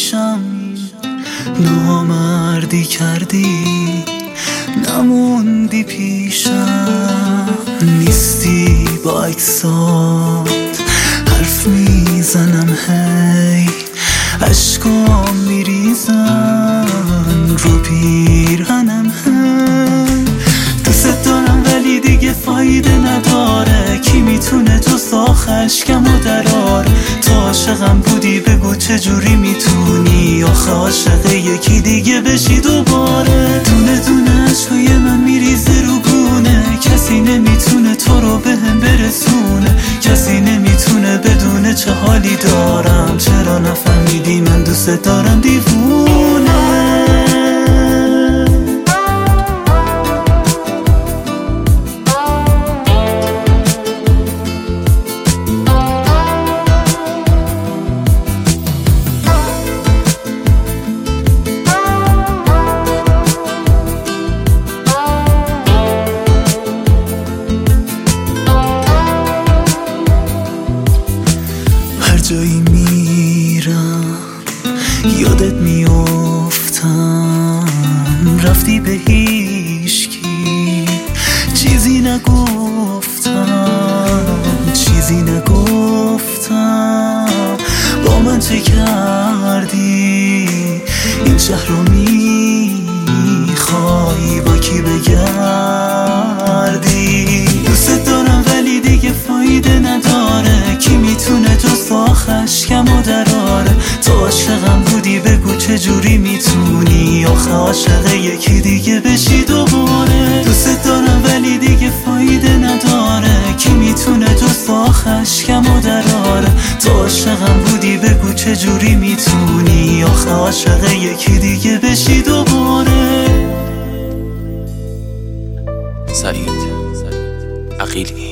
پیشم، نامردی کردی نموندی پیشم. نیستی با اکسات حرف میزنم، هی اشکام میریزن رو پیرهنم. هی دوست دارم ولی دیگه فایده نداره، کی میتونه تو ساخ اشکمو دراره؟ تو عاشقم بودی بگو چجوری میتونی آخه عاشق یکی دیگه بشی دوباره؟ دونه دونه عشقای من میریزه رو گونه، کسی نمیتونه تو رو بهم برسونه، کسی نمیتونه بدونه چه حالی دارم. چرا نفهمیدی من دوست دارم دیوونه؟ هر جایی میرم یادت میافتم، رفتی به هیچکی چیزی نگفتم، چیزی نگفتم. با من چه کردی؟ این شهر رو میخوای با کی بگردی؟ دوست دارم ولی دیگه فایده نداره، کی میتونه تو ساخ اشکمو دراره؟ تو عاشقم بودی بگو چجوری میتونی آخه عاشق یکی دیگه بشی دوباره؟ دوست دارم ولی دیگه فایده نداره، کی میتونه تو ساخ اشکمو دراره؟ تو عاشقم بودی بگو چجوری میتونی آخه عاشق یکی دیگه بشی دوباره؟ سعید عقیلی.